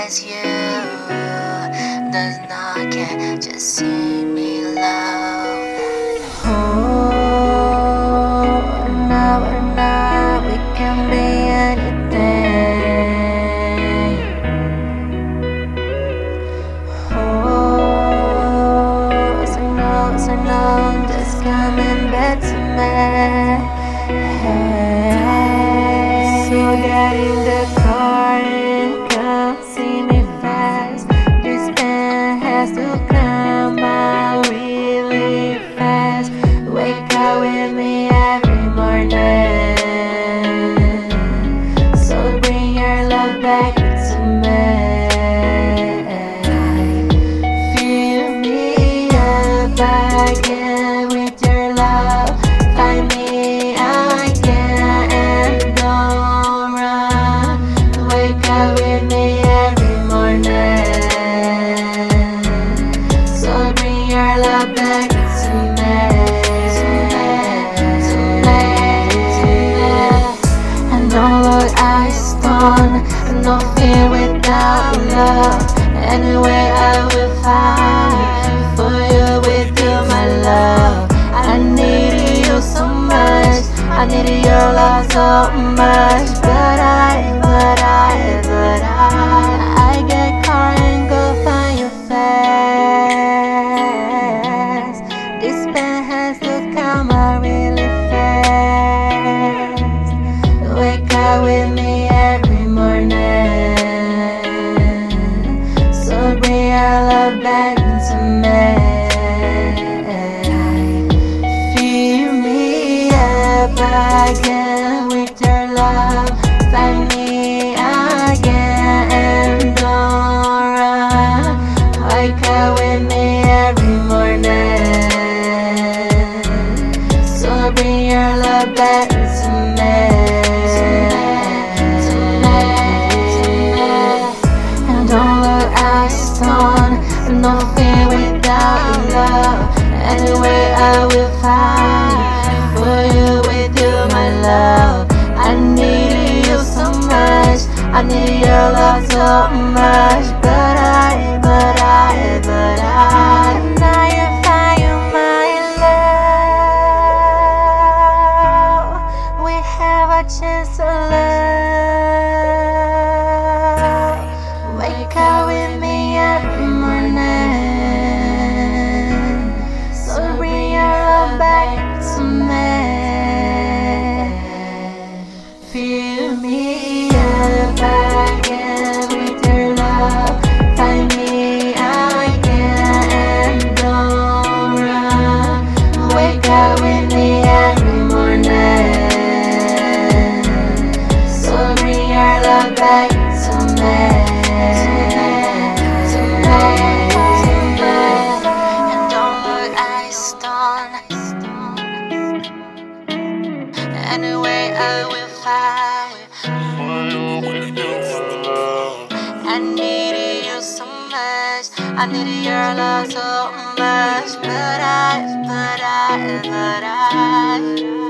as you does not care, just see me love. Oh, now or not, we can be anything. Oh, so no, just coming back to me. So get in the car and come see me fast. This pen has to come out really fast. Wake up with me every morning. So bring your love back to me. Fill me up again with your love. Find me again and don't run. Wake up with me every morning. So bring your love back to me. And don't look eyes stone, no fear without love. Anyway, I will fight for you with you, my love. I need you so much, I need your love so much. But I get caught and go find you fast. This pen has to come out really fast. Wake up with me every morning. So bring your love back to me. Fill me up again with your love. Find me again and don't run. Wake up with me every morning. So bring your love back to me. And don't look eyes stone, no fear without love. Anyway, I will fight for you with you, my love. I need you so much, I need your love so much. But I now you find you, my love. We have a chance to love. Wake up with me every morning. So bring your love back to me. Fill me up again with your love. Find me again and don't run. Wake up with me every morning. So bring your love back to me. And don't look eyes stone. Anyway, I will fight. I need you so much, I need your love so much. But I